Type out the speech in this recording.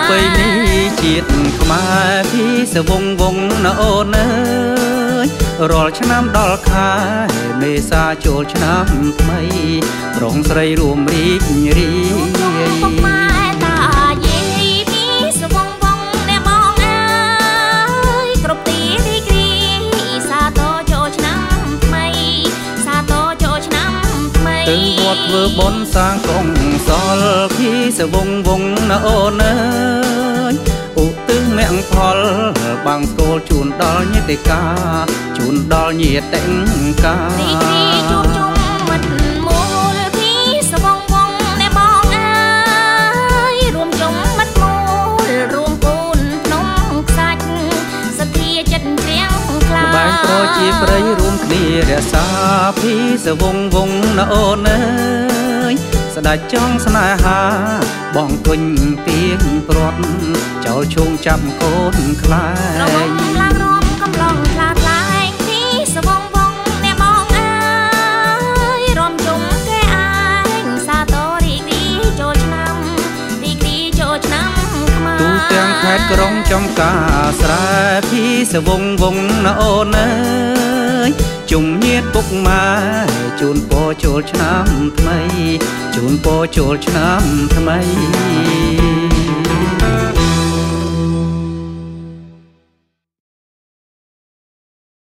បីនេះជាតិខ្មែរពីសវងវងណអូនអើយរាល់ឆ្នាំដល់ខែមេសាចូលឆ្នាំថ្មីប្រុងស្រីរួមរីករាយទៅវត្តធ្វើបុណ្យសាងកុសលពីសវងវងណអូនអើយឧទ្ទិសមង្គផលបាំងស្គលជូនដល់ញាតិកាជូនដល់ញាតិកាជួបជុំមិត្តមូលពីសវងវងណែបងអើយរួមជុំមិត្តមូលរួមពូនភ្នំខ្សាច់សទ្ធាចិត្តព្រៀងខ្លាបែងប្រជាប្រិយរួមគ្នារក្សាពីសវងវងណអូនអើយស្ដេចចង់ស្នេហាបងគុញទៀងព្រាត់ចោលឈូងចាប់កូនខ្លែងឡើងរំកំឡុងខ្លាថ្លែងពីសវងវងអ្នកបងអើយរំជុំគេឯងសាទររីករាយចូលឆ្នាំរីករាយចូលឆ្នាំខ្មែរទូទាំងខេត្តក្រុងចំការស្រែពីសវងវងណអូនអើយជុំញាតិពុកម៉ែជូនពរចូលឆ្នាំថ្មីជូនពរចូលឆ្នាំថ្មី